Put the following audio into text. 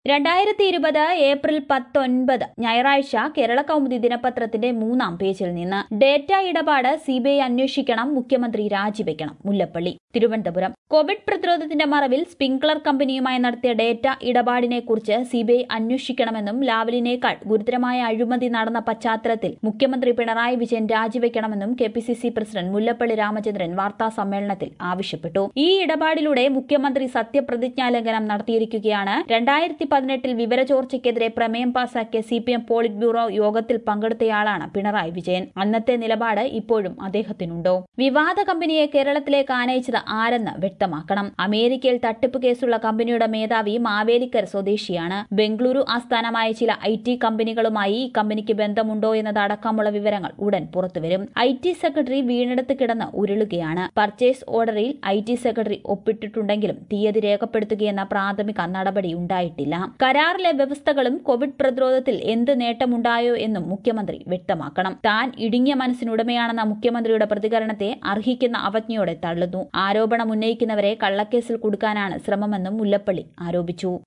2020 April 19 ഞായറാഴ്ച കേരള കൗമുദി ദിനപത്രത്തിന്റെ 3-ാം പേജിൽ നിന്ന് ഡേറ്റ ഇടപാട് സിബിഐ അന്വേഷിക്കണം, മുഖ്യമന്ത്രി രാജിവെക്കണം. മുല്ലപ്പള്ളി, തിരുവനന്തപുരം. കോവിഡ് പ്രതിരോധത്തിന്റെ മറവിൽ സ്പ്രിംഗ്ലർ കമ്പനിയുമായി നടത്തിയ ഡേറ്റ ഇടപാടിനെക്കുറിച്ച് സിബിഐ അന്വേഷിക്കണമെന്നും ലാവലിനേക്കാൾ ഗുരുതരമായ അഴിമതി നടന്ന പശ്ചാത്തലത്തിൽ മുഖ്യമന്ത്രി പിണറായി വിജയൻ രാജിവെക്കണമെന്നും കെപിസിസി പ്രസിഡന്റ് മുല്ലപ്പള്ളി രാമചന്ദ്രൻ വാർത്താ സമ്മേളനത്തിൽ ആവശ്യപ്പെട്ടു. ഈ ഇടപാടിലൂടെ മുഖ്യമന്ത്രി സത്യപ്രതിജ്ഞാലംഘനം നടത്തിയിരിക്കുകയാണ്. 2018 വിവരചോർച്ചയ്ക്കെതിരെ പ്രമേയം പാസാക്കിയ സിപിഎം പോളിറ്റ് ബ്യൂറോ യോഗത്തിൽ പങ്കെടുത്തയാളാണ് പിണറായി വിജയൻ. അന്നത്തെ നിലപാട് ഇപ്പോഴും അദ്ദേഹത്തിനുണ്ടോ? വിവാദ കമ്പനിയെ കേരളത്തിലേക്ക് ആനയിച്ചത് ആരെന്ന് വ്യക്തമാക്കണം. അമേരിക്കയിൽ തട്ടിപ്പ് കേസുള്ള കമ്പനിയുടെ മേധാവി മാവേലിക്കര സ്വദേശിയാണ്. ബംഗളൂരു ആസ്ഥാനമായ ചില IT കമ്പനികളുമായി ഈ കമ്പനിക്ക് ബന്ധമുണ്ടോ എന്നതടക്കമുള്ള വിവരങ്ങൾ ഉടൻ പുറത്തുവരും. IT സെക്രട്ടറി വീണെടുത്ത് കിടന്ന് ഉരുളുകയാണ്. പർച്ചേസ് ഓർഡറിൽ IT സെക്രട്ടറി ഒപ്പിട്ടിട്ടുണ്ടെങ്കിലും തീയതി രേഖപ്പെടുത്തുകയെന്ന പ്രാഥമിക നടപടി ഉണ്ടായിട്ടില്ല. കരാറിലെ വ്യവസ്ഥകളും കോവിഡ് പ്രതിരോധത്തിൽ എന്ത് നേട്ടമുണ്ടായോ എന്നും മുഖ്യമന്ത്രി വ്യക്തമാക്കണം. താൻ ഇടുങ്ങിയ മനസ്സിനുടമയാണെന്ന മുഖ്യമന്ത്രിയുടെ പ്രതികരണത്തെ അർഹിക്കുന്ന അവജ്ഞയോടെ തള്ളുന്നു. ആരോപണം ഉന്നയിക്കുന്നവരെ കള്ളക്കേസിൽ കുടുക്കാനാണ് ശ്രമമെന്നും മുല്ലപ്പള്ളി ആരോപിച്ചു.